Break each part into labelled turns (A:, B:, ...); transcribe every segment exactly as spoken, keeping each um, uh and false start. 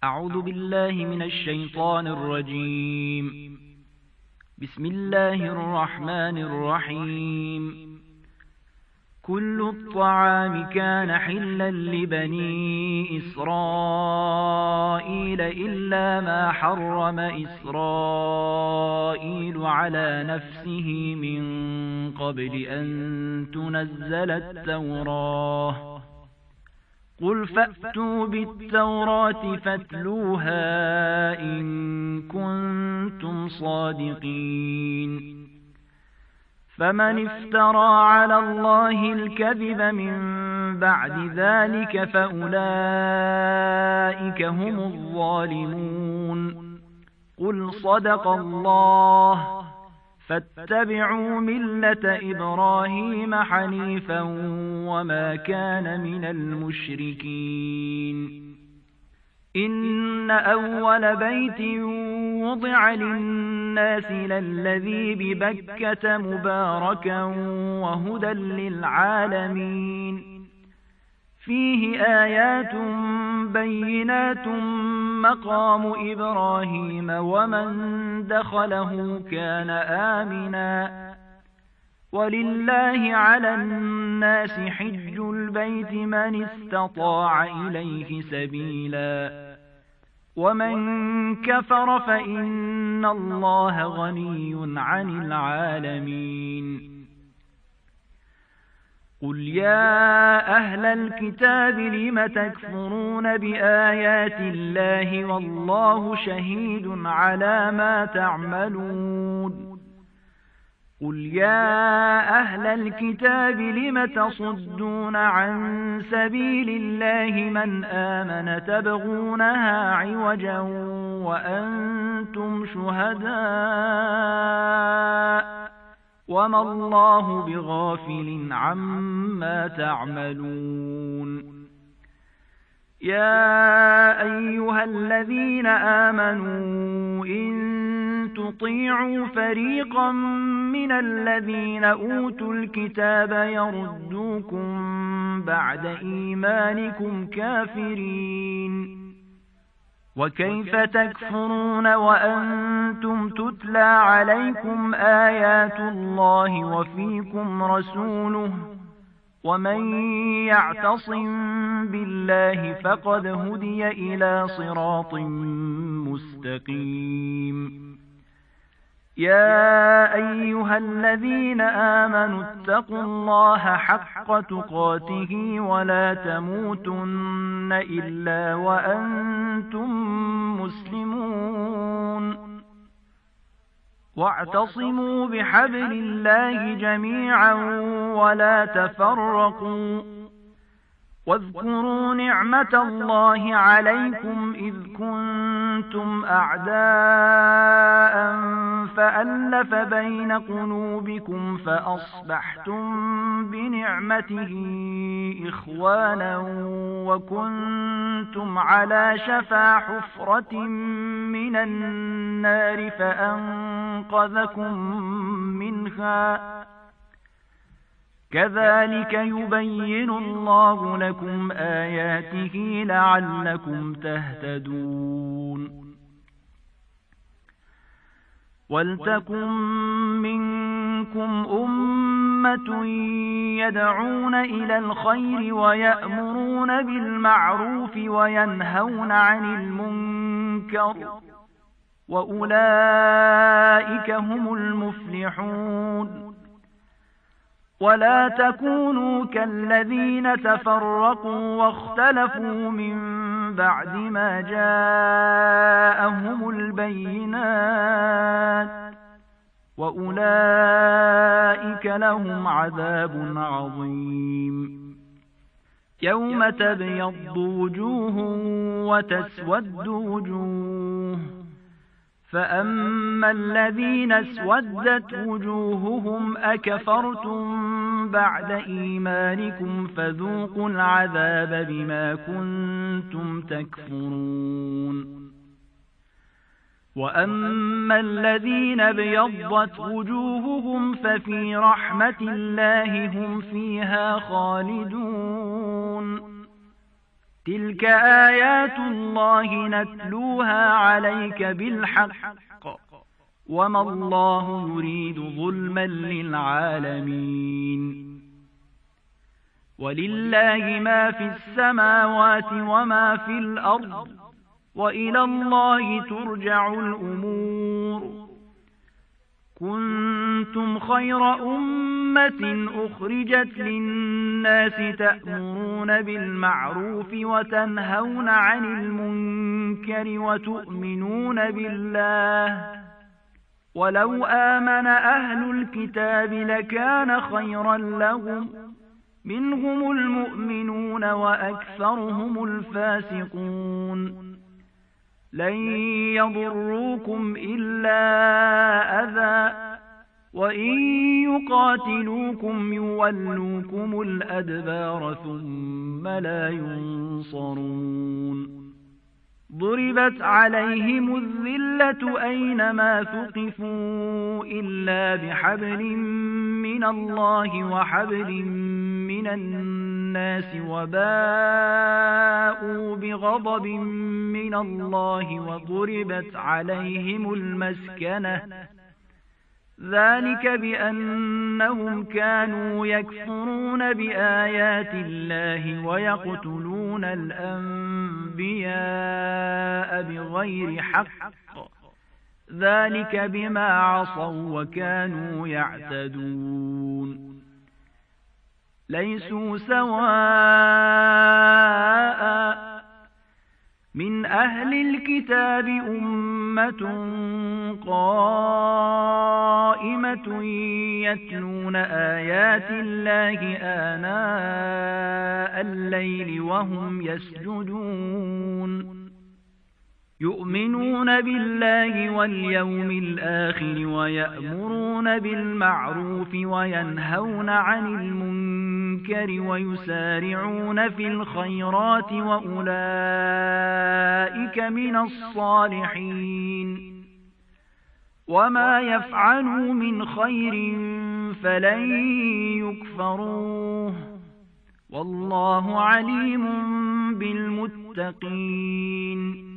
A: أعوذ بالله من الشيطان الرجيم. بسم الله الرحمن الرحيم. كل الطعام كان حلا لبني إسرائيل إلا ما حرم إسرائيل على نفسه من قبل أن تنزل التوراة. قل فأتوا بالتوراة فاتلوها إن كنتم صادقين. فمن افترى على الله الكذب من بعد ذلك فأولئك هم الظالمون. قل صدق الله. فاتبعوا ملة إبراهيم حنيفا وما كان من المشركين. إن أول بيت وضع للناس للذي ببكة مباركا وهدى للعالمين. فيه آيات بينات مقام إبراهيم ومن دخله كان آمنا. ولله على الناس حج البيت من استطاع إليه سبيلا. ومن كفر فإن الله غني عن العالمين. قل يا أهل الكتاب لم تكفرون بآيات الله والله شهيد على ما تعملون. قل يا أهل الكتاب لم تصدون عن سبيل الله من آمن تبغونها عوجا وأنتم شهداء وما الله بغافل عما تعملون. يا أيها الذين آمنوا إن تطيعوا فريقا من الذين أوتوا الكتاب يردوكم بعد إيمانكم كافرين. وكيف تكفرون وأنتم تتلى عليكم آيات الله وفيكم رسوله ومن يعتصم بالله فقد هدي إلى صراط مستقيم. يا أيها الذين آمنوا اتقوا الله حق تقاته ولا تموتن إلا وأنتم مسلمون. واعتصموا بحبل الله جميعا ولا تفرقوا. واذكروا نعمة الله عليكم إذ كنتم أعداء فألف بين قلوبكم فأصبحتم بنعمته إخوانا وكنتم على شفا حفرة من النار فأنقذكم منها. كذلك يبين الله لكم آياته لعلكم تهتدون. ولتكن منكم أمة يدعون إلى الخير ويأمرون بالمعروف وينهون عن المنكر وأولئك هم المفلحون. ولا تكونوا كالذين تفرقوا واختلفوا من بعد ما جاءهم البينات وأولئك لهم عذاب عظيم. يوم تبيض وجوه وتسود وجوه فأما الذين اسودت وجوههم أكفرتم بعد إيمانكم فذوقوا العذاب بما كنتم تكفرون. وأما الذين ابيضت وجوههم ففي رحمة الله هم فيها خالدون. تلك آيات الله نتلوها عليك بالحق وما الله يريد ظلما للعالمين ولله ما في السماوات وما في الأرض وإلى الله ترجع الأمور كنتم خير أمة أخرجت للناس تأمرون بالمعروف وتنهون عن المنكر وتؤمنون بالله ولو آمن أهل الكتاب لكان خيرا لهم منهم المؤمنون وأكثرهم الفاسقون لن يضروكم إلا أذى وإن يقاتلوكم يولوكم الأدبار ثم لا ينصرون ضربت عليهم الذلة أينما ثقفوا إلا بحبل من الله وحبل من الناس وباءوا بغضب من الله وضربت عليهم المسكنة ذلك بأنهم كانوا يكفرون بآيات الله ويقتلون الأنبياء بغير حق ذلك بما عصوا وكانوا يعتدون ليسوا سواء من أهل الكتاب أمة قائمة يتلون آيات الله آناء الليل وهم يسجدون يؤمنون بالله واليوم الآخر ويأمرون بالمعروف وينهون عن المنكر ويسارعون في الخيرات وأولئك من الصالحين وما يفعلوا من خير فلن يكفروه والله عليم بالمتقين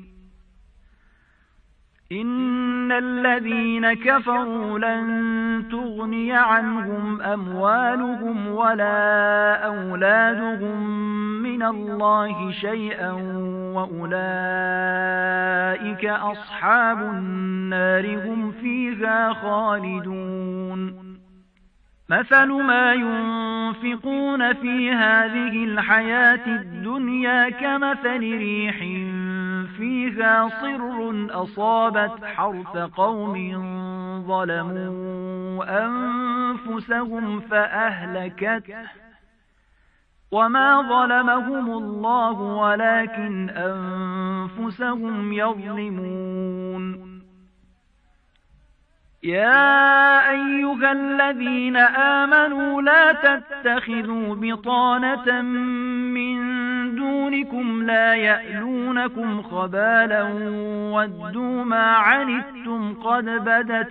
A: إن الذين كفروا لن تغني عنهم أموالهم ولا أولادهم من الله شيئا وأولئك أصحاب النار هم فيها خالدون مثل ما ينفقون في هذه الحياة الدنيا كمثل ريح فيها صر أصابت حرث قوم ظلموا أنفسهم فأهلكته وما ظلمهم الله ولكن أنفسهم يظلمون يا أيها الذين آمنوا لا تتخذوا بطانة من دونكم لا يألونكم خبالا ودوا ما عنتم قد بدت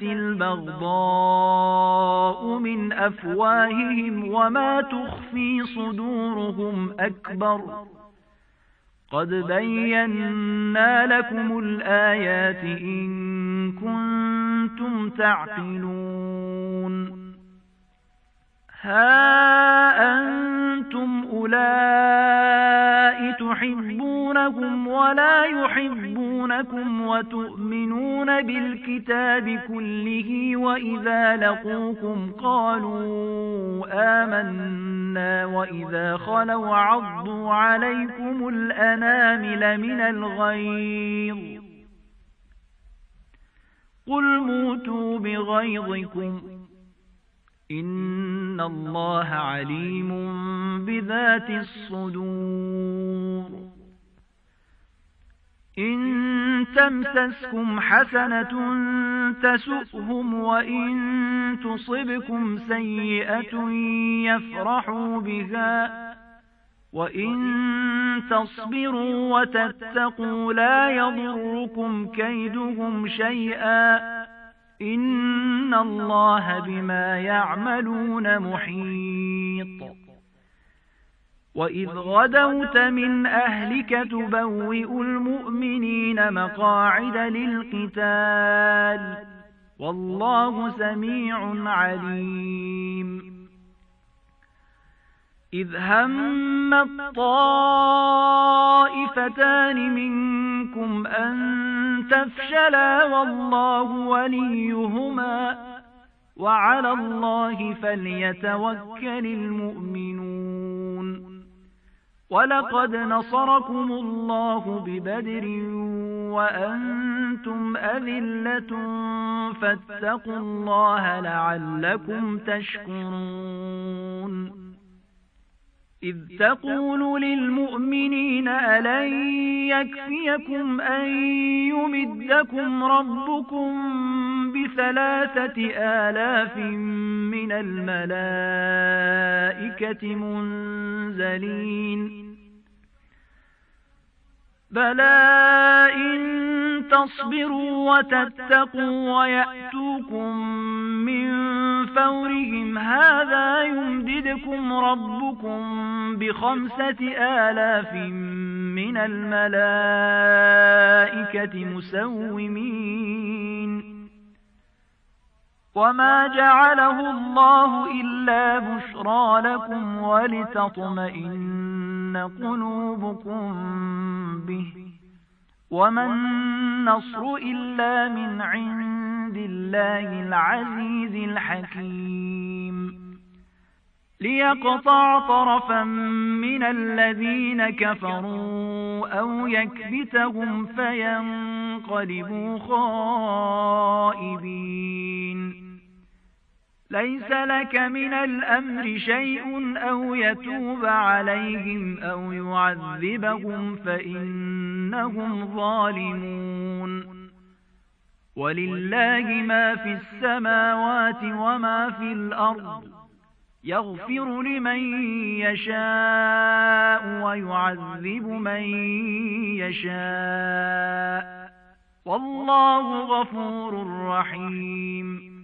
A: البغضاء من أفواههم وما تخفي صدورهم أكبر قد بينا لكم الآيات إن كنتم تعقلون ها أنتم أولئك تحبونهم ولا يحبونكم وتؤمنون بالكتاب كله وإذا لقوكم قالوا آمنا وإذا خلوا عضوا عليكم الأنامل من الغيظ قل موتوا بغيظكم إن الله عليم بذات الصدور إن تمسسكم حسنة تسؤهم وإن تصبكم سيئة يفرحوا بها وإن تصبروا وتتقوا لا يضركم كيدهم شيئا إن الله بما يعملون محيط وإذ غدوت من أهلك تبوئ المؤمنين مقاعد للقتال والله سميع عليم إذ هم الطائفتان منكم أن تفشلا والله وليهما وعلى الله فليتوكل المؤمنون ولقد نصركم الله ببدر وأنتم أذلة فاتقوا الله لعلكم تشكرون إذ تقول للمؤمنين ألن يكفيكم أن يمدكم ربكم بثلاثة آلاف من الملائكة منزلين بلى إن تصبروا وتتقوا ويأتوكم من فورهم هذا يمددكم ربكم بخمسة آلاف من الملائكة مسومين وما جعله الله إلا بشرى لكم ولتطمئن قلوبكم به وما النصر إلا من عند الله العزيز الحكيم ليقطع طرفا من الذين كفروا أو يكبتهم فينقلبوا خائبين ليس لك من الأمر شيء أو يتوب عليهم أو يعذبهم فإنهم ظالمون ولله ما في السماوات وما في الأرض يغفر لمن يشاء ويعذب من يشاء والله غفور رحيم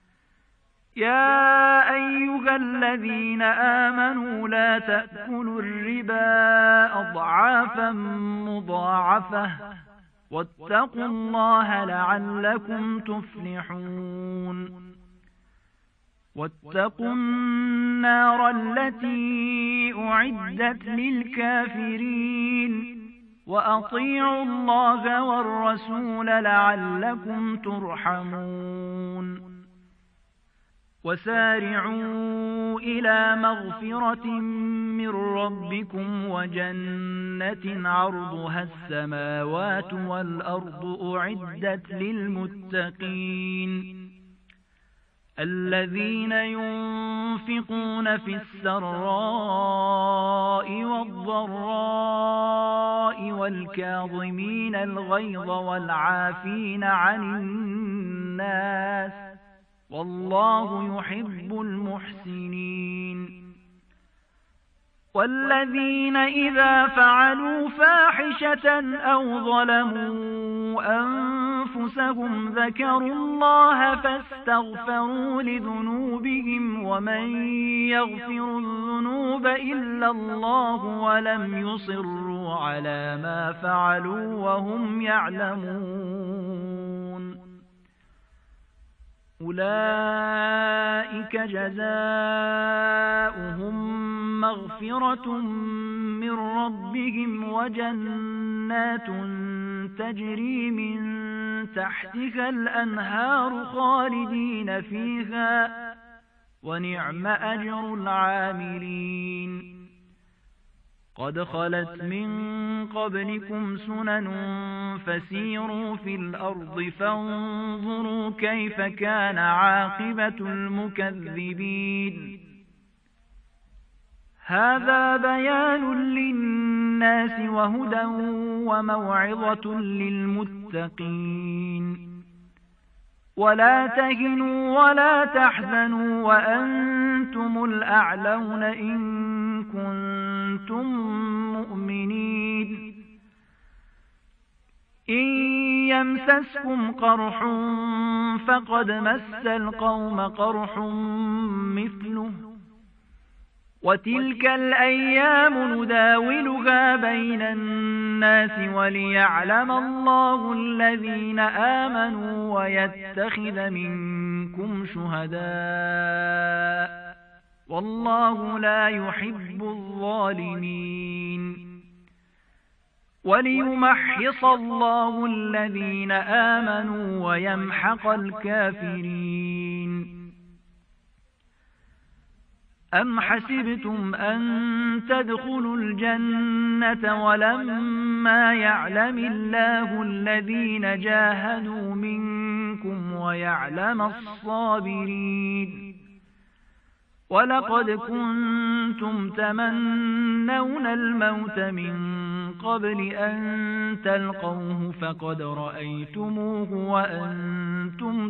A: يا أيها الذين آمنوا لا تأكلوا الربا أضعافا مضاعفة واتقوا الله لعلكم تفلحون واتقوا النار التي أعدت للكافرين وأطيعوا الله والرسول لعلكم ترحمون وسارعوا إلى مغفرة من ربكم وجنة عرضها السماوات والأرض أعدت للمتقين الذين ينفقون في السراء والضراء والكاظمين الغيظ والعافين عن الناس والله يحب المحسنين والذين إذا فعلوا فاحشة أو ظلموا أنفسهم ذكروا الله فاستغفروا لذنوبهم ومن يغفر الذنوب إلا الله ولم يصروا على ما فعلوا وهم يعلمون أولئك جزاؤهم مغفرة من ربهم وجنات تجري من تحتها الأنهار خالدين فيها ونعم أجر العاملين قد خلت من قبلكم سنن فسيروا في الأرض فانظروا كيف كان عاقبة المكذبين هذا بيان للناس وهدى وموعظة للمتقين ولا تهنوا ولا تحزنوا وأنتم الأعلون إن كنتم مؤمنين إن يمسسكم قرح فقد مس القوم قرح مثله وتلك الأيام نداولها بين الناس وليعلم الله الذين آمنوا ويتخذ منكم شهداء والله لا يحب الظالمين وليمحص الله الذين آمنوا ويمحق الكافرين. أم حسبتم أن تدخلوا الجنة ولما يعلم الله الذين جاهدوا منكم ويعلم الصابرين ولقد كنتم تمنون الموت من قبل أن تلقوه فقد رأيتموه وأنتم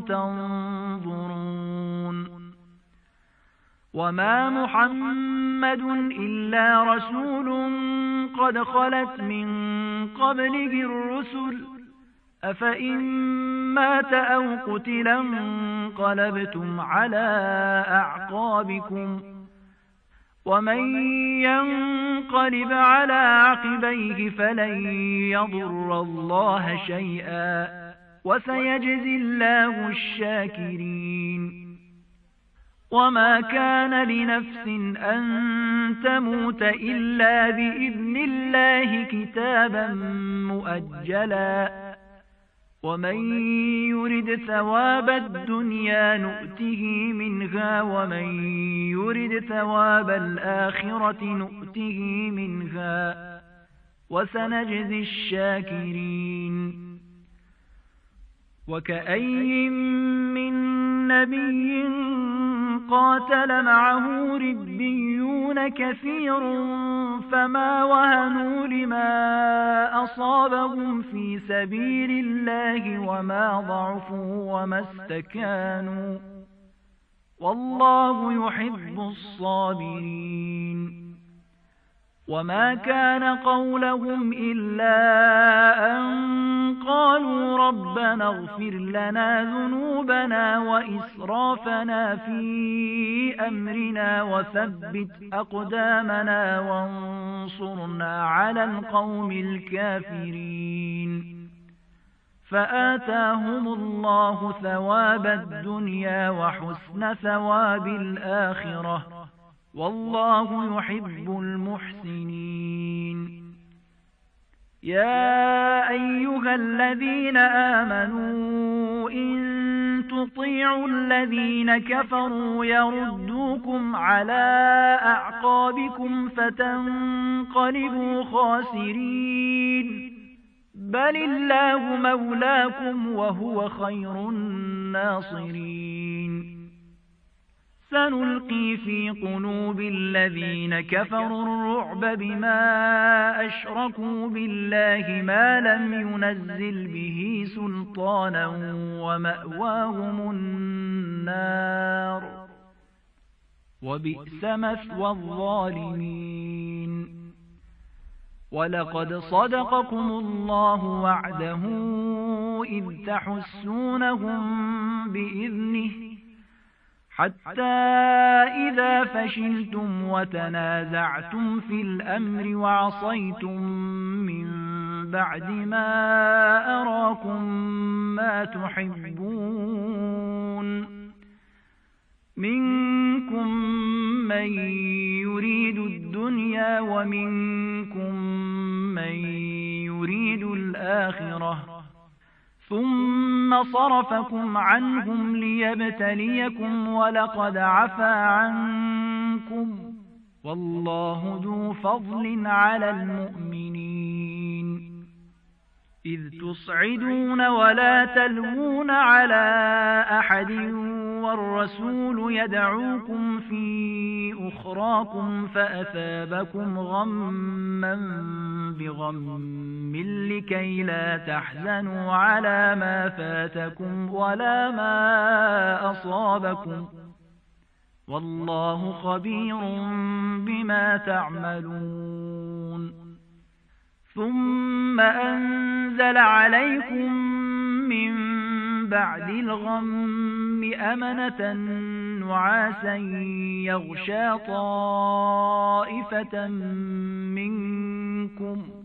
A: تنظرون. وما محمد إلا رسول قد خلت من قبله الرسل أفإن مات أو قتل انقلبتم على أعقابكم ومن ينقلب على عقبيه فلن يضر الله شيئا وسيجزي الله الشاكرين. وما كان لنفس أن تموت إلا بإذن الله كتابا مؤجلا ومن يرد ثواب الدنيا نؤته منها ومن يرد ثواب الآخرة نؤته منها وسنجزي الشاكرين. وكأي من نبي قاتل معه ربيون كثير فما وهنوا لما أصابهم في سبيل الله وما ضعفوا وما استكانوا والله يحب الصابرين. وما كان قولهم إلا أن قالوا ربنا اغفر لنا ذنوبنا وإسرافنا في أمرنا وثبت أقدامنا وانصرنا على القوم الكافرين. فآتاهم الله ثواب الدنيا وحسن ثواب الآخرة والله يحب المحسنين. يا أيها الذين آمنوا إن تطيعوا الذين كفروا يردوكم على أعقابكم فتنقلبوا خاسرين بل الله مولاكم وهو خير الناصرين. سنلقي في قلوب الذين كفروا الرعب بما أشركوا بالله ما لم ينزل به سلطانا ومأواهم النار وبئس مثوى الظالمين. ولقد صدقكم الله وعده إذ تحسونهم بإذنه حتى إذا فشلتم وتنازعتم في الأمر وعصيتم من بعد ما أراكم ما تحبون منكم من يريد الدنيا ومنكم من يريد الآخرة ثم صرفكم عنهم ليبتليكم ولقد عفا عنكم والله ذو فضل على المؤمنين. إذ تصعدون ولا تلوون على أحد والرسول يدعوكم في أخراكم فأثابكم غما بغم لكي لا تحزنوا على ما فاتكم ولا ما أصابكم والله خبير بما تعملون. ثم أنزل عليكم من بعد الغم أمنة نعاسا يغشى طائفة منكم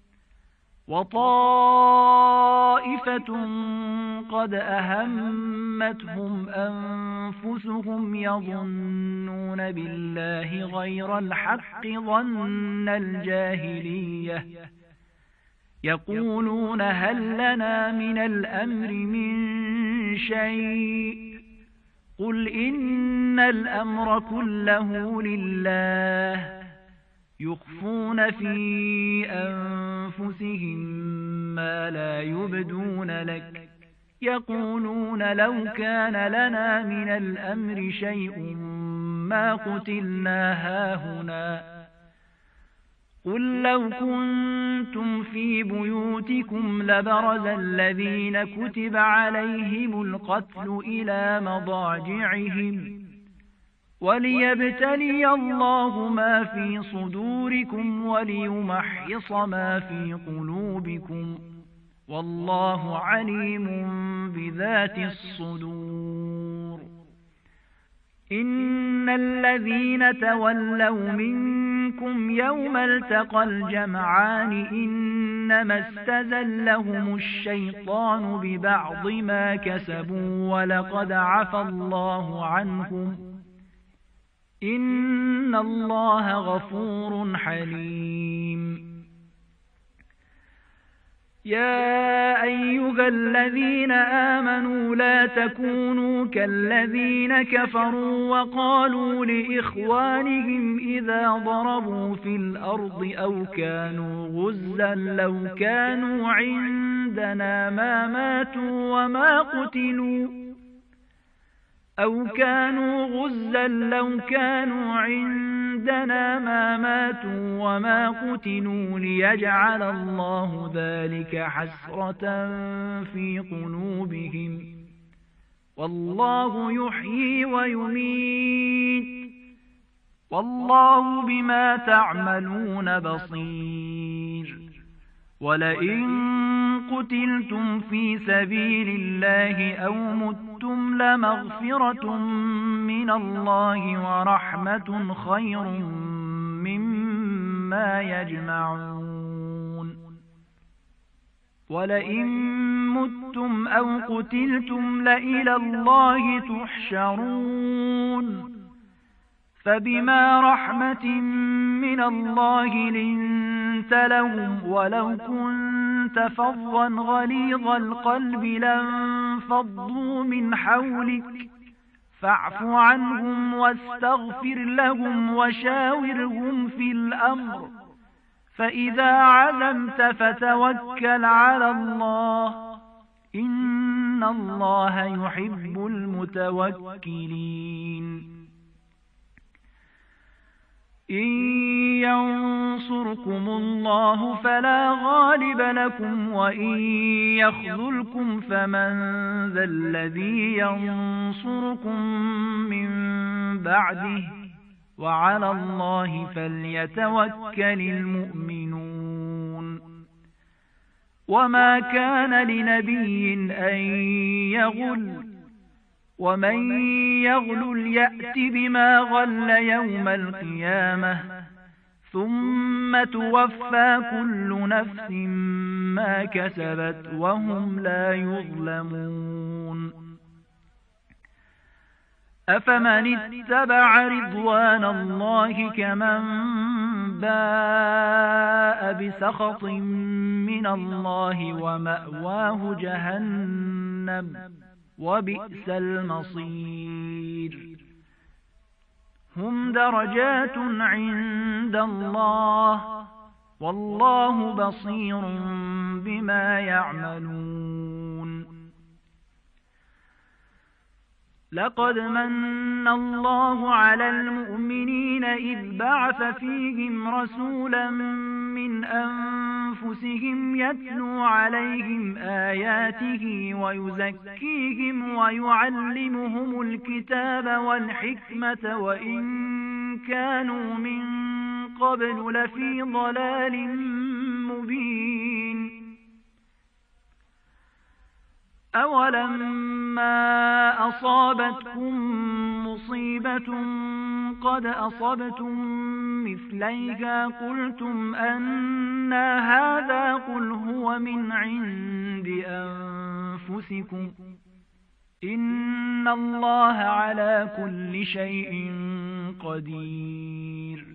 A: وطائفة قد أهمتهم أنفسهم يظنون بالله غير الحق ظن الجاهلية يقولون هل لنا من الأمر من شيء قل إن الأمر كله لله يخفون في أنفسهم ما لا يبدون لك يقولون لو كان لنا من الأمر شيء ما قتلنا هاهنا قل لو كنتم في بيوتكم لبرز الذين كتب عليهم القتل إلى مضاجعهم وليبتلي الله ما في صدوركم وليمحص ما في قلوبكم والله عليم بذات الصدور إن الذين تولوا منكم يوم التقى الجمعان إنما استزلهم الشيطان ببعض ما كسبوا ولقد عفى الله عنهم إن الله غفور حليم يا أيها الذين آمنوا لا تكونوا كالذين كفروا وقالوا لإخوانهم إذا ضربوا في الأرض أو كانوا غزا لو كانوا عندنا ما ماتوا وما قتلوا أو كانوا غزا لو كانوا عندنا ما ماتوا وما قتلوا ليجعل الله ذلك حسرة في قلوبهم والله يحيي ويميت والله بما تعملون بصير ولئن قتلتم في سبيل الله أو متم لمغفرة من الله ورحمة خير مما يجمعون ولئن متم أو قتلتم لإلى الله تحشرون فبما رحمة من الله لنت لهم ولو كنت فظا غليظ القلب لانفضوا من حولك فاعف عنهم واستغفر لهم وشاورهم في الأمر فإذا عزمت فتوكل على الله إن الله يحب المتوكلين إن ينصركم الله فلا غالب لكم وإن يخذلكم فمن ذا الذي ينصركم من بعده وعلى الله فليتوكل المؤمنون وما كان لنبي أن يغل ومن يغلل يأت بما غل يوم القيامة ثم توفى كل نفس ما كسبت وهم لا يظلمون أفمن اتبع رضوان الله كمن باء بسخط من الله ومأواه جهنم وبئس المصير هم درجات عند الله والله بصير بما يعملون لقد من الله على المؤمنين إذ بعث فيهم رسولا من أنفسهم يتلو عليهم آياته ويزكيهم ويعلمهم الكتاب والحكمة وإن كانوا من قبل لفي ضلال مبين أولما أصابتكم مصيبة قد أصبتم مثليها قلتم أنى هذا قل هو من عند أنفسكم إن الله على كل شيء قدير.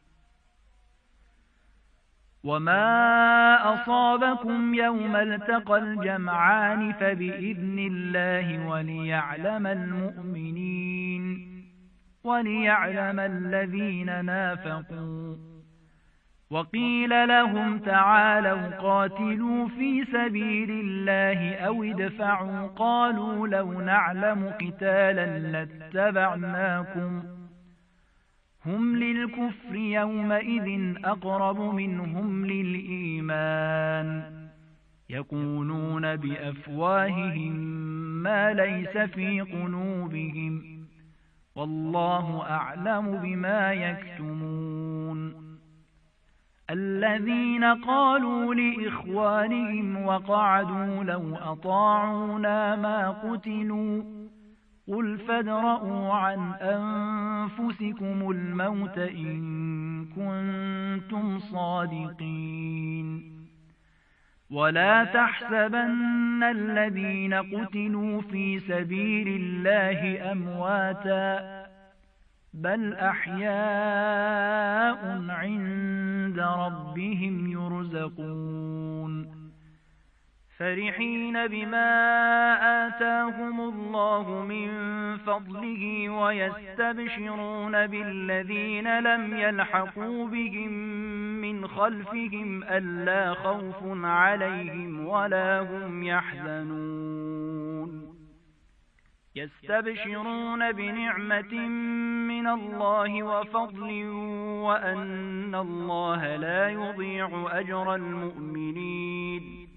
A: وما أصابكم يوم التقى الجمعان فبإذن الله وليعلم المؤمنين وليعلم الذين نافقوا. وقيل لهم تعالوا قاتلوا في سبيل الله أو ادفعوا قالوا لو نعلم قتالا لاتبعناكم هم للكفر يومئذ أقرب منهم للإيمان يقولون بأفواههم ما ليس في قلوبهم والله أعلم بما يكتمون. الذين قالوا لإخوانهم وقعدوا لو أطاعونا ما قتلوا قل فادرءوا عن أنفسكم الموت إن كنتم صادقين. ولا تحسبن الذين قتلوا في سبيل الله أمواتا بل أحياء عند ربهم يرزقون فرحين بما آتاهم الله من فضله ويستبشرون بالذين لم يلحقوا بهم من خلفهم ألا خوف عليهم ولا هم يحزنون يستبشرون بنعمة من الله وفضل وأن الله لا يضيع أجر المؤمنين.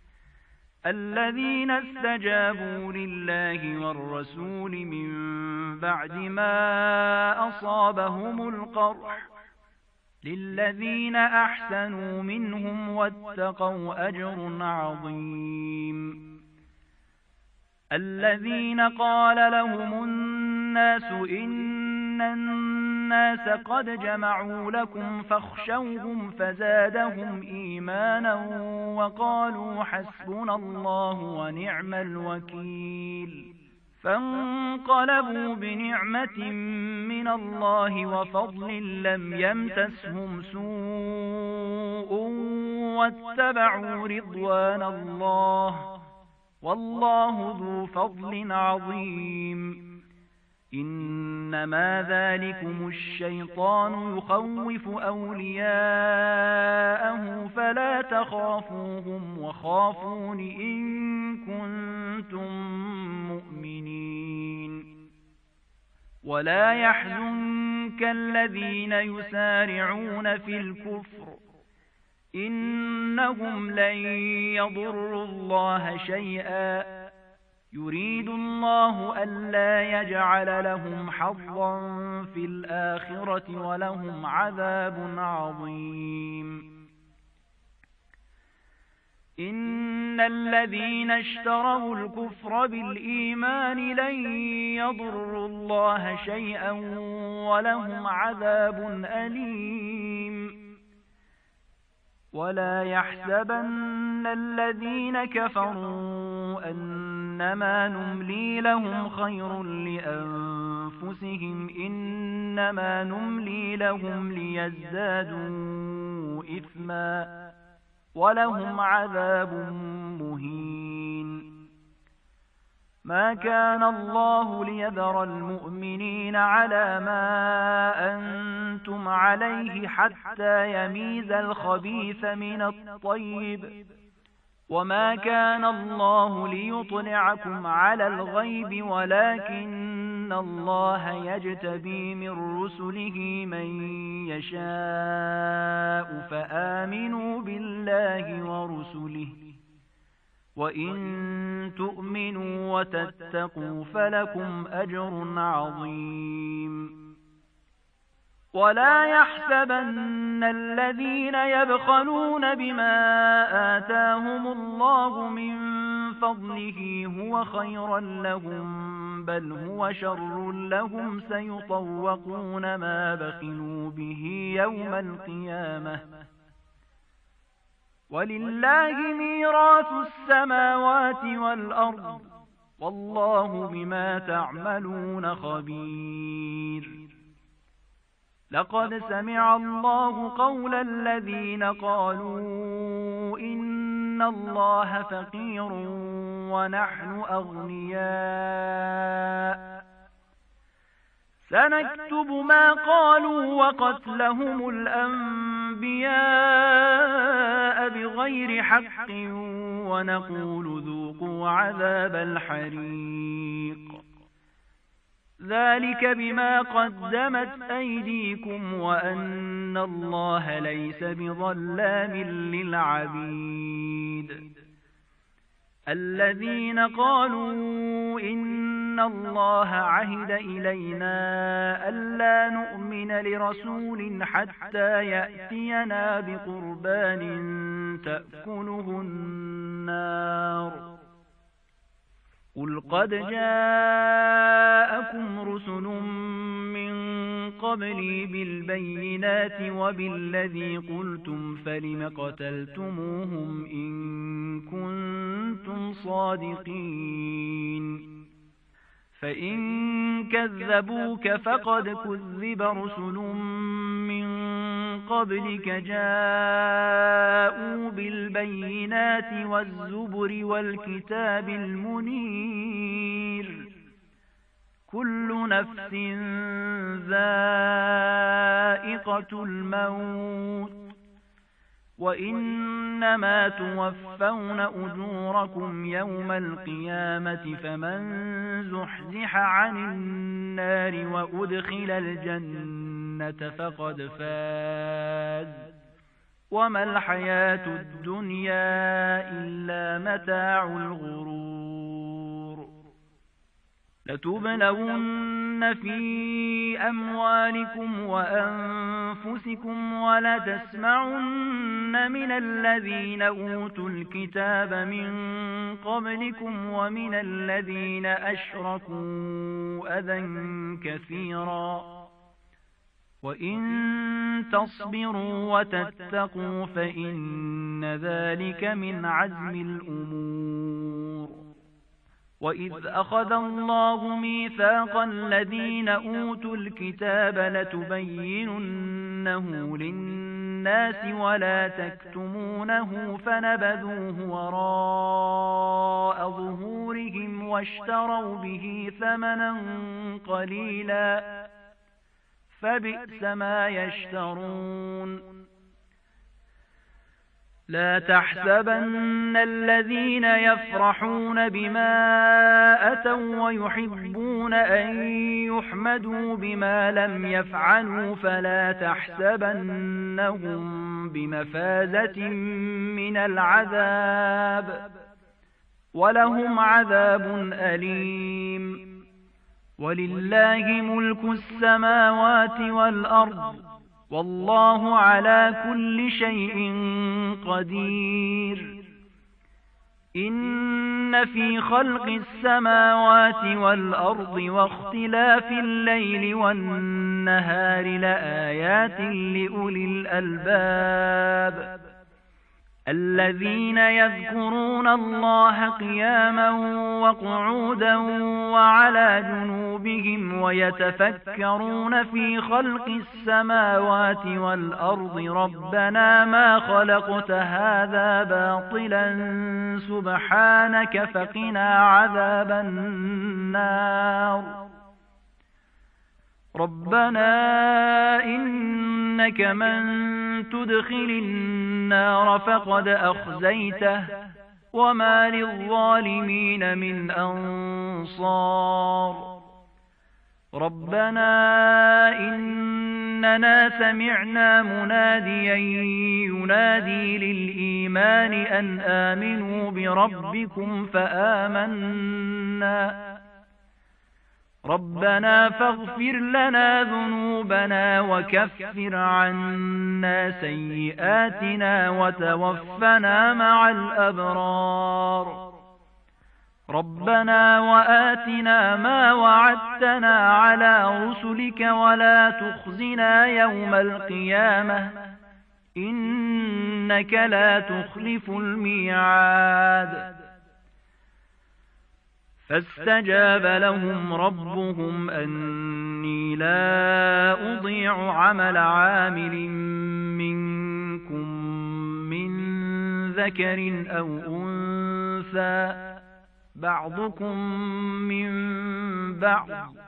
A: الذين استجابوا لله والرسول من بعد ما أصابهم القرح للذين أحسنوا منهم واتقوا أجر عظيم. الذين قال لهم الناس إن الناس قد جمعوا لكم فاخشوهم فزادهم إيمانا وقالوا حسبنا الله ونعم الوكيل. فانقلبوا بنعمة من الله وفضل لم يمسسهم سوء واتبعوا رضوان الله والله ذو فضل عظيم. إنما ذلكم الشيطان يخوف أولياءه فلا تخافوهم وخافون إن كنتم مؤمنين. ولا يحزنك الذين يسارعون في الكفر إنهم لن يضروا الله شيئا يريد الله ألا يجعل لهم حظا في الآخرة ولهم عذاب عظيم. إن الذين اشتروا الكفر بالإيمان لن يضروا الله شيئا ولهم عذاب أليم. ولا يحسبن الذين كفروا أنما نملي لهم خير لأنفسهم إنما نملي لهم ليزدادوا إثما ولهم عذاب مهين. ما كان الله ليذر المؤمنين على ما أنتم عليه حتى يميز الخبيث من الطيب وما كان الله ليطلعكم على الغيب ولكن الله يجتبي من رسله من يشاء فآمنوا بالله ورسله وإن تؤمنوا وتتقوا فلكم أجر عظيم. ولا يحسبن الذين يبخلون بما آتاهم الله من فضله هو خيرا لهم بل هو شر لهم سيطوقون ما بخلوا به يوم القيامة ولله ميراث السماوات والأرض والله بما تعملون خبير. لقد سمع الله قول الذين قالوا إن الله فقير ونحن أغنياء سنكتب ما قالوا وقتلهم الأنبياء بغير حق ونقول ذوقوا عذاب الحريق ذلك بما قدمت أيديكم وأن الله ليس بظلام للعبيد. الذين قالوا إن الله عهد إلينا ألا نؤمن لرسول حتى يأتينا بقربان تأكله النار قل قد جاءكم رسل من قبلي بالبينات وبالذي قلتم فلم قتلتموهم إن كنتم صادقين فإن كذبوك فقد كذب رسل من قبلك جاءوا بالبينات والزبر والكتاب المنير كل نفس ذائقة الموت وإنما توفون أجوركم يوم القيامة فمن زحزح عن النار وأدخل الجنة فقد فاز وما الحياة الدنيا إلا متاع الغرور. لتبلون في أموالكم وأنفسكم ولتسمعن من الذين أوتوا الكتاب من قبلكم ومن الذين أشركوا أذى كثيرا وإن تصبروا وتتقوا فإن ذلك من عزم الأمور. وإذ أخذ الله ميثاق الذين أوتوا الكتاب لتبيننه للناس ولا تكتمونه فنبذوه وراء ظهورهم واشتروا به ثمنا قليلا فبئس ما يشترون. لا تحسبن الذين يفرحون بما أتوا ويحبون أن يحمدوا بما لم يفعلوا فلا تحسبنهم بمفازة من العذاب ولهم عذاب أليم. ولله ملك السماوات والأرض والله على كل شيء قدير. إن في خلق السماوات والأرض واختلاف الليل والنهار لآيات لأولي الألباب الذين يذكرون الله قياما وقعودا وعلى جنوبهم ويتفكرون في خلق السماوات والأرض ربنا ما خلقت هذا باطلا سبحانك فقنا عذاب النار. ربنا إنك من تدخل النار فقد أخزيته وما للظالمين من أنصار. ربنا إننا سمعنا مناديا ينادي للإيمان أن آمنوا بربكم فآمنا. ربنا فاغفر لنا ذنوبنا وكفر عنا سيئاتنا وتوفنا مع الأبرار. ربنا وآتنا ما وعدتنا على رسلك ولا تخزنا يوم القيامة إنك لا تخلف الميعاد فاستجاب لهم ربهم أني لا أضيع عمل عامل منكم من ذكر أو أنثى بعضكم من بعض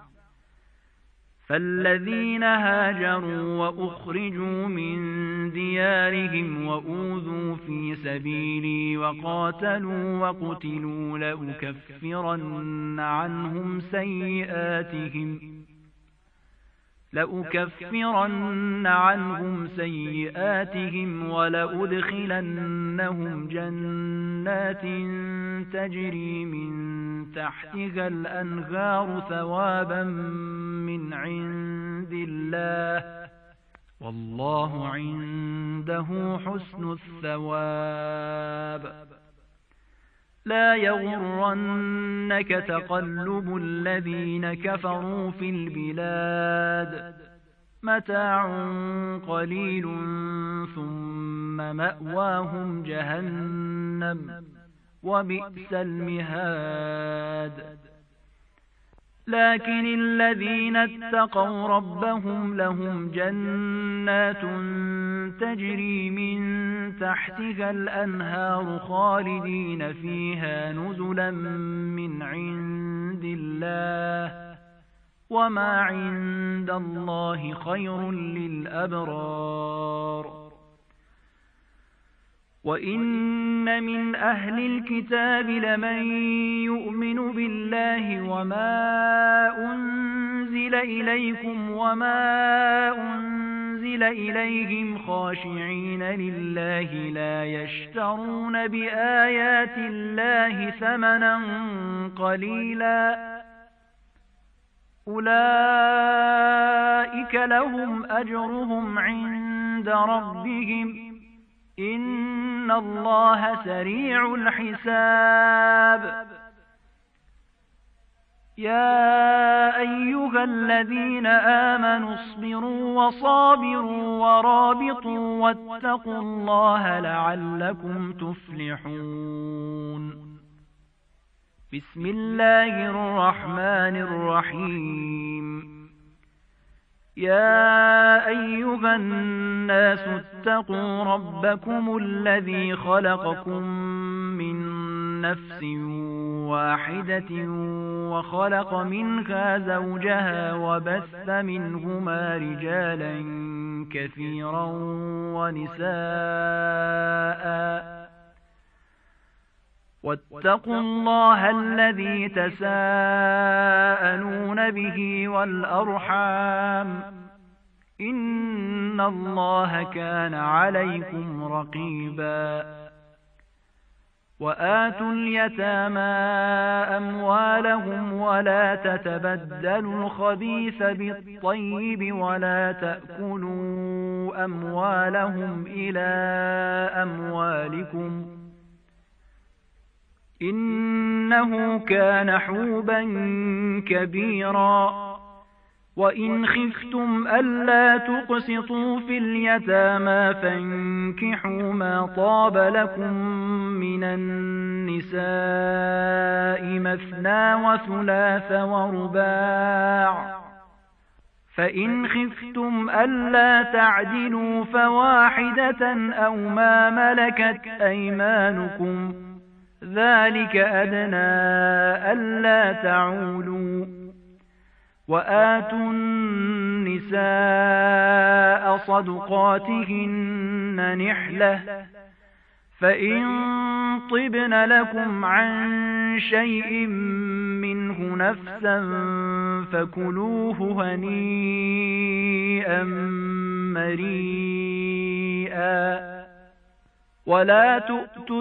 A: فالذين هاجروا وأخرجوا من ديارهم وأوذوا في سبيلي وقاتلوا وقتلوا لأكفرن عنهم سيئاتهم لأكفرن عنهم سيئاتهم ولأدخلنهم جنات تجري من تحتها الأنهار ثوابا من عند الله والله عنده حسن الثواب لا يغرنك تقلب الذين كفروا في البلاد متاع قليل ثم مأواهم جهنم وبئس المهاد لكن الذين اتقوا ربهم لهم جنات تجري من تحتها الأنهار خالدين فيها نزلا من عند الله وما عند الله خير للأبرار وإن من أهل الكتاب لمن يؤمن بالله وما أنزل إليكم وما أنزل إليهم خاشعين لله لا يشترون بآيات الله ثمنا قليلا أولئك لهم أجرهم عند ربهم إن الله سريع الحساب يا أيها الذين آمنوا اصبروا وصابروا ورابطوا واتقوا الله لعلكم تفلحون بسم الله الرحمن الرحيم يا أيها الناس اتقوا ربكم الذي خلقكم من نفس واحدة وخلق منها زوجها وبث منهما رجالا كثيرا ونساء واتقوا الله الذي تساءلون به والأرحام إن الله كان عليكم رقيبا وآتوا اليتامى أموالهم ولا تتبدلوا الخبيث بالطيب ولا تأكلوا أموالهم إلى أموالكم إنه كان حوبا كبيرا وإن خفتم ألا تقسطوا في اليتامى فانكحوا ما طاب لكم من النساء مثنى وثلاث ورباع فإن خفتم ألا تعدلوا فواحدة أو ما ملكت أيمانكم ذلك أدنى ألا تعولوا وآتوا النساء صدقاتهن نحلة فإن طبن لكم عن شيء منه نفسا فكلوه هنيئا مريئا ولا تؤتوا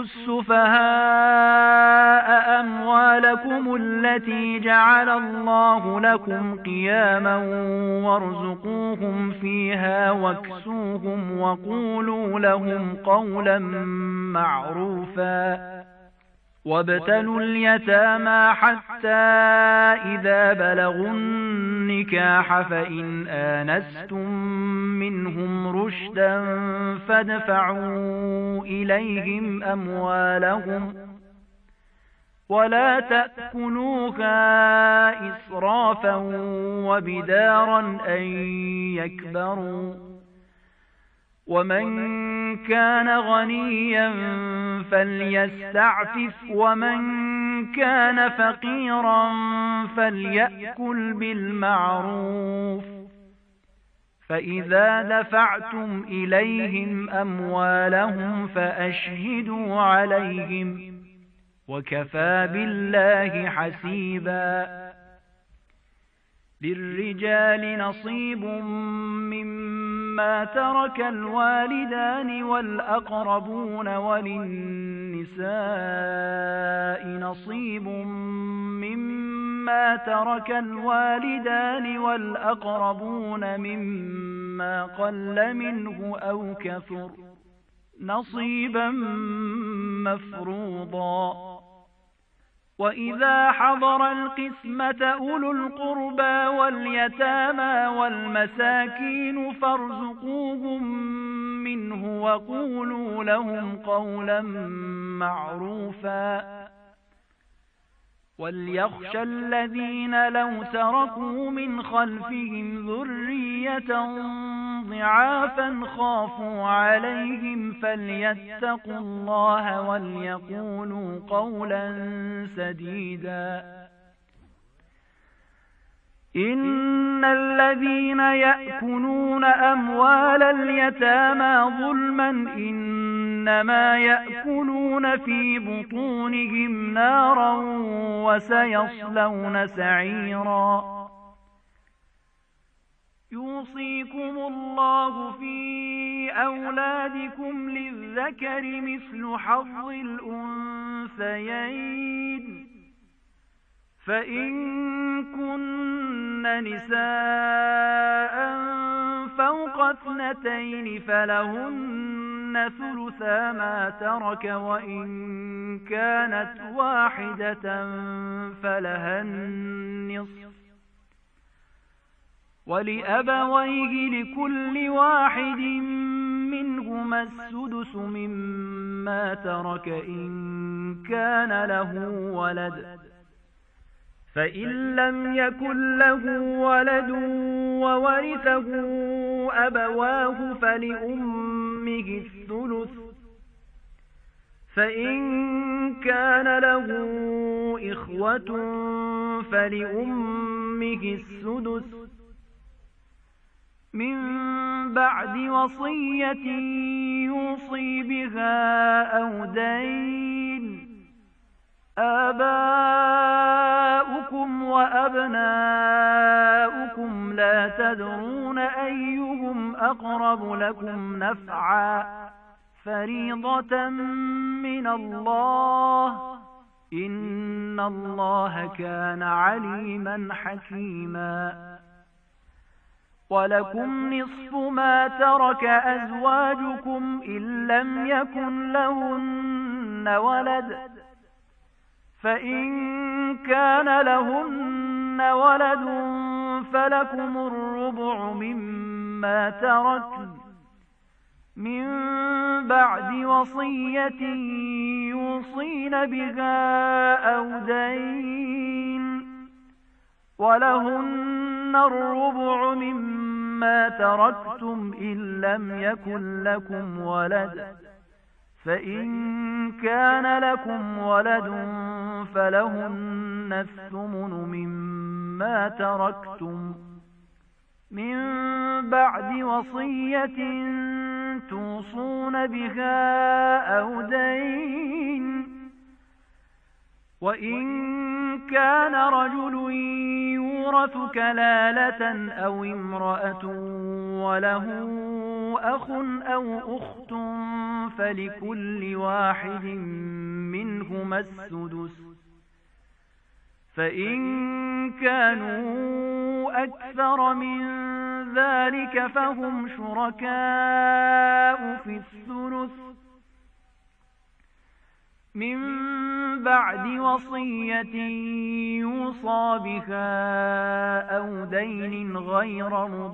A: السفهاء أموالكم التي جعل الله لكم قياما وارزقوهم فيها واكسوهم وقولوا لهم قولا معروفا وابتلوا اليتامى حتى إذا بلغوا النكاح فإن آنستم منهم رشدا فادفعوا إليهم أموالهم ولا تأكلوها إسرافا وبدارا أن يكبروا ومن كان غنيا فليستعفف ومن كان فقيرا فليأكل بالمعروف فإذا دفعتم إليهم أموالهم فأشهدوا عليهم وكفى بالله حسيبا للرجال نصيب مما ترك الوالدان والأقربون وللنساء نصيب مما ترك الوالدان والأقربون مما قل منه أو كثر نصيبا مفروضا وإذا حضر القسمة أولو القربى واليتامى والمساكين فارزقوهم منه وقولوا لهم قولا معروفا وليخشى الذين لو تركوا من خلفهم ذرية ضعافا خافوا عليهم فليتقوا الله وليقولوا قولا سديدا إن الذين يأكلون أموال اليتامى ظلما إنما يأكلون في بطونهم نارا وسيصلون سعيرا يوصيكم الله في أولادكم للذكر مثل حظ الأنثيين فإن كن نساء فوق اثنتين فلهن ثلثا ما ترك وإن كانت واحدة فلها النصف ولأبويه لكل واحد منهما السدس مما ترك إن كان له ولد فإن لم يكن له ولد وورثه أبواه فلأمه الثلث فإن كان له إخوة فلأمه السدس من بعد وصية يوصي بها أو دين آباؤكم وأبناؤكم لا تدرون أيهم أقرب لكم نفعا فريضة من الله إن الله كان عليما حكيما ولكم نصف ما ترك أزواجكم إن لم يكن لهن ولد فإن كان لهن ولد فلكم الربع مما تركن من بعد وصية يوصين بها أو دين ولهن الربع مما تركتم إن لم يكن لكم ولد فإن كان لكم ولد فلهن الثمن مما تركتم من بعد وصية توصون بها أو دين وإن كان رجل يورث كلالة أو امرأة وله أخ أو أخت فلكل واحد منهما السدس فإن كانوا أكثر من ذلك فهم شركاء في الثلث من بعد وصية يوصى بها أو دين غير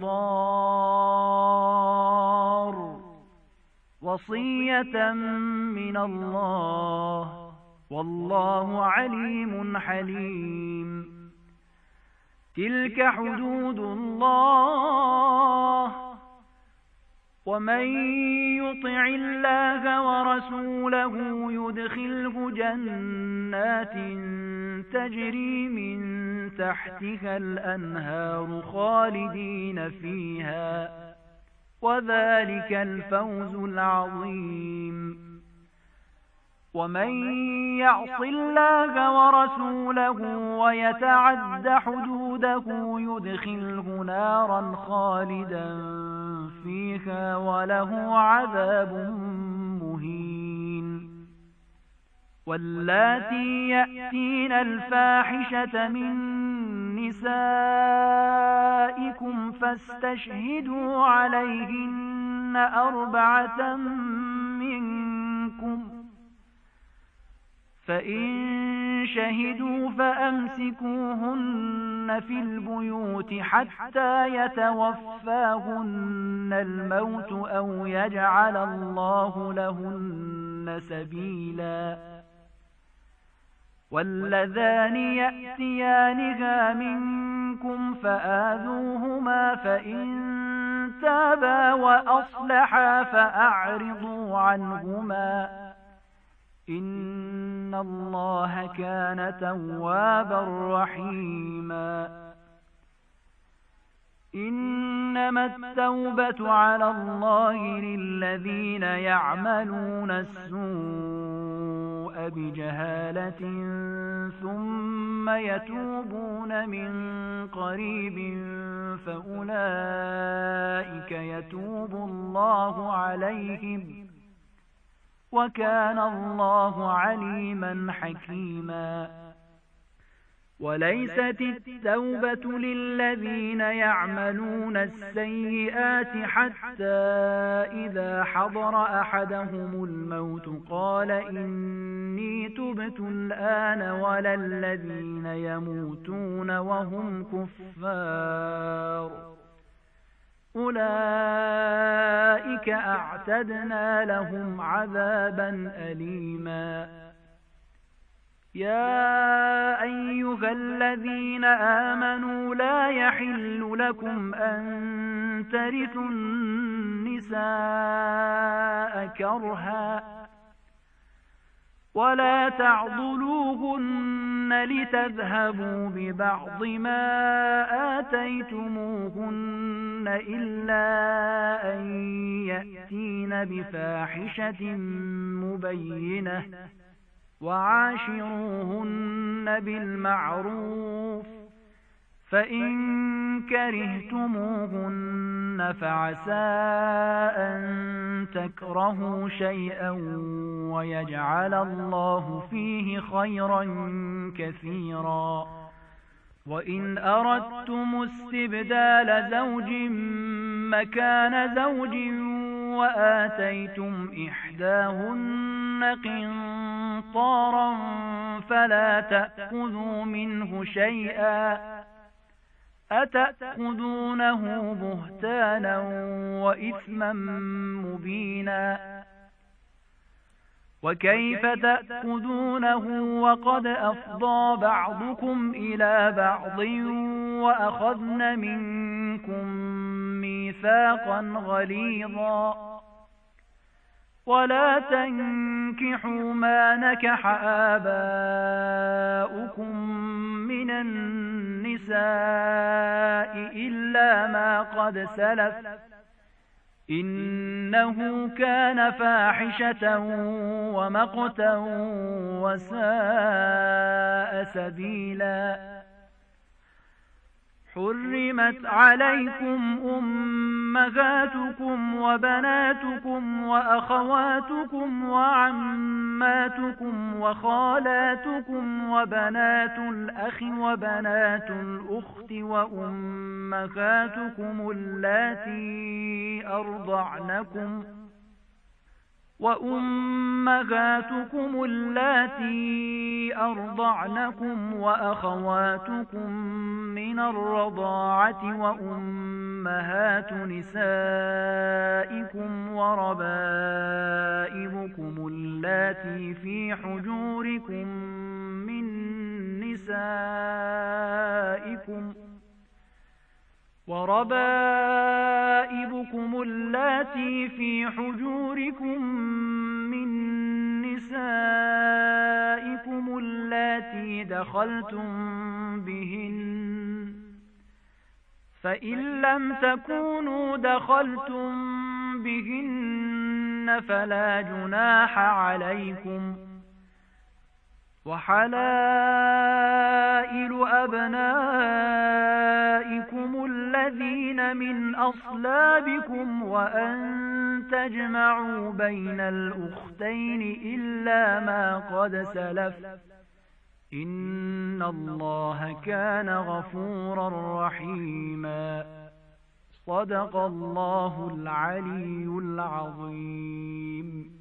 A: مضار وصية من الله والله عليم حليم. تلك حدود الله ومن يطع الله ورسوله يدخله جنات تجري من تحتها الأنهار خالدين فيها وذلك الفوز العظيم. ومن يعص الله ورسوله ويتعد حدوده يدخله نارا خالدا فيها وله عذاب مهين. واللاتي يأتين الفاحشة من نسائكم فاستشهدوا عليهن أربعة منكم فإن شهدوا فأمسكوهن في البيوت حتى يتوفاهن الموت أو يجعل الله لهن سبيلا. واللذان يأتيانها منكم فآذوهما فإن تابا وأصلحا فأعرضوا عنهما إن الله كان توابا رحيما. إنما التوبة على الله للذين يعملون السوء بجهالة ثم يتوبون من قريب فأولئك يتوب الله عليهم وكان الله عليما حكيما. وليست التوبة للذين يعملون السيئات حتى إذا حضر أحدهم الموت قال إني تبت الآن ولا الذين يموتون وهم كفار أولئك أعتدنا لهم عذابا أليما. يا أيها الذين آمنوا لا يحل لكم أن ترثوا النساء كرها ولا تعضلوهن لتذهبوا ببعض ما آتيتموهن إلا أن يأتين بفاحشة مبينة وعاشروهن بالمعروف فإن كرهتموهن فعسى أن تكرهوا شيئا ويجعل الله فيه خيرا كثيرا. وإن أردتم استبدال زوج مكان زوج وآتيتم إحداهن قنطارا فلا تأخذوا منه شيئا أتأخذونه بهتانا وإثما مبينا. وكيف تأخذونه وقد أفضى بعضكم إلى بعض وأخذن منكم ميثاقا غليظا. ولا تنكحوا ما نكح آباؤكم من النساء إلا ما قد سلف إنه كان فاحشة ومقتا وساء سبيلا. حرمت عليكم أمهاتكم وبناتكم وأخواتكم وعماتكم وخالاتكم وبنات الأخ وبنات الأخت وأمهاتكم اللاتي أرضعنكم وأمهاتكم اللاتي أرضعنكم وأخواتكم من الرضاعة وأمهات نسائكم وربائبكم اللاتي في حجوركم من نسائكم وربائبكم اللاتي في حجوركم من نسائكم اللاتي دخلتم بهن فإن لم تكونوا دخلتم بهن فلا جناح عليكم وحلائل أبنائكم الذين من أصلابكم وأن تجمعوا بين الأختين إلا ما قد سلف إن الله كان غفورا رحيما. صدق الله العلي العظيم.